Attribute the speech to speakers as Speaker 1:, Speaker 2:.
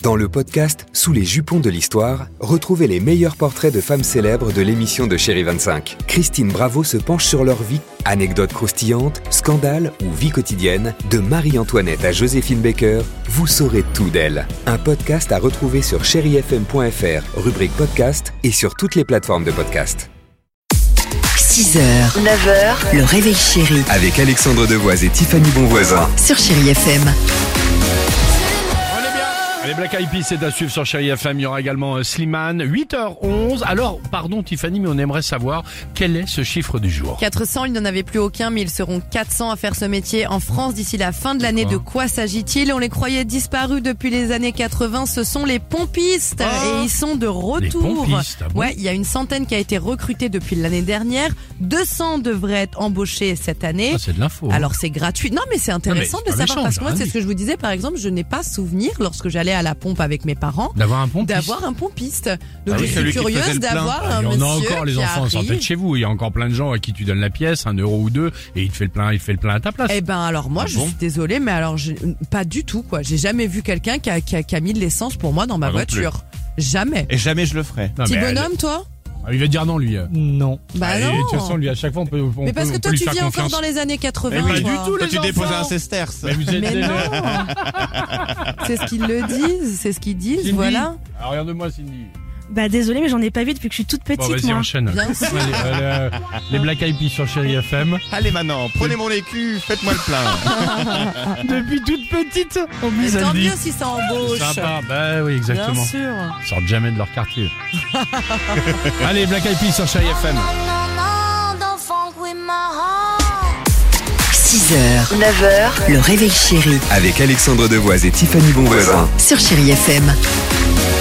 Speaker 1: Dans le podcast Sous les jupons de l'histoire, retrouvez les meilleurs portraits de femmes célèbres de l'émission de Chérie 25. Christine Bravo se penche sur leur vie. Anecdotes croustillantes, scandales ou vie quotidienne, de Marie-Antoinette à Joséphine Baker, vous saurez tout d'elle. Un podcast à retrouver sur chérifm.fr, rubrique podcast et sur toutes les plateformes de podcast.
Speaker 2: 6h, 9h, le réveil chéri
Speaker 1: Avec Alexandre Devoise et Tiffany Bonvoisin.
Speaker 2: sur Chéri FM.
Speaker 3: Les Black Eyed Peas, c'est à suivre sur Chéri FM. Il y aura également Slimane, 8h11. Alors, pardon Tiffany, mais on aimerait savoir quel est ce chiffre du jour.
Speaker 4: 400, il n'y en avait plus aucun, mais ils seront 400 à faire ce métier en France d'ici la fin de l'année. De quoi s'agit-il? On les croyait disparus depuis les années 80. Ce sont les pompistes et ils sont de retour.
Speaker 3: Les pompistes, ah bon?
Speaker 4: Ouais, il y a une centaine qui a été recrutée depuis l'année dernière. 200 devraient être embauchés cette année.
Speaker 3: Ah, c'est de l'info.
Speaker 4: Alors c'est gratuit. Non mais c'est intéressant
Speaker 3: c'est
Speaker 4: de
Speaker 3: pas
Speaker 4: savoir
Speaker 3: méchant,
Speaker 4: parce que moi
Speaker 3: j'ai
Speaker 4: c'est
Speaker 3: rien
Speaker 4: ce que je vous disais par exemple, je n'ai pas souvenir lorsque j'allais à la pompe avec mes parents
Speaker 3: D'avoir un pompiste.
Speaker 4: d'avoir un pompiste. Donc
Speaker 3: Ah oui,
Speaker 4: je
Speaker 3: celui
Speaker 4: suis
Speaker 3: qui faisait
Speaker 4: curieuse
Speaker 3: le plein.
Speaker 4: d'avoir un
Speaker 3: Il y en a
Speaker 4: monsieur
Speaker 3: encore, les
Speaker 4: qui
Speaker 3: enfants, sortez de
Speaker 4: arrive.
Speaker 3: chez vous. Il y a encore plein de gens à qui tu donnes la pièce, 1 euro ou 2, et il te fait le plein à ta place.
Speaker 4: Eh ben alors moi
Speaker 3: Ah
Speaker 4: je
Speaker 3: bon
Speaker 4: suis désolée mais alors pas du tout quoi. J'ai jamais vu quelqu'un qui a mis de l'essence pour moi dans ma
Speaker 3: Ah, non plus.
Speaker 4: voiture. Jamais.
Speaker 5: Et jamais je le ferai.
Speaker 3: Non,
Speaker 4: Petit
Speaker 3: mais
Speaker 4: bonhomme toi?
Speaker 3: il va dire non, lui.
Speaker 6: Non.
Speaker 4: Bah
Speaker 3: Et
Speaker 4: non.
Speaker 3: de toute façon, lui, à chaque fois, on peut
Speaker 4: Mais parce que toi
Speaker 3: lui
Speaker 4: tu
Speaker 3: faire
Speaker 4: vis encore
Speaker 3: confiance.
Speaker 4: dans les années 80.
Speaker 3: Mais pas
Speaker 4: toi.
Speaker 3: du tout,
Speaker 5: Toi,
Speaker 3: les
Speaker 5: tu déposes
Speaker 3: enfants.
Speaker 5: un sesterce.
Speaker 3: Mais vous êtes
Speaker 4: Mais
Speaker 3: des-
Speaker 4: non. C'est ce qu'ils le disent, c'est ce qu'ils disent,
Speaker 3: Cindy.
Speaker 4: voilà.
Speaker 3: Alors, regarde-moi, Cindy.
Speaker 6: Bah désolé mais j'en ai pas vu depuis que je suis toute petite
Speaker 3: Bon, vas-y,
Speaker 6: moi.
Speaker 3: enchaîne.
Speaker 4: Bien sûr.
Speaker 3: Allez, les Black Eyed Peas sur Chéri FM.
Speaker 5: Allez maintenant, prenez mon écu, faites-moi le plein.
Speaker 3: Depuis toute petite. En
Speaker 4: Mais
Speaker 3: plus,
Speaker 4: tant
Speaker 3: elle dit.
Speaker 4: mieux si ça embauche.
Speaker 3: Sympa, bah oui, exactement.
Speaker 4: Bien sûr.
Speaker 3: Ils sortent jamais de leur quartier. Allez, Black Eyed Peas sur Chéri FM.
Speaker 2: 6h, 9h, le réveil chéri
Speaker 1: Avec Alexandre Devoise et Tiffany Bonvoisin.
Speaker 2: sur Chéri FM.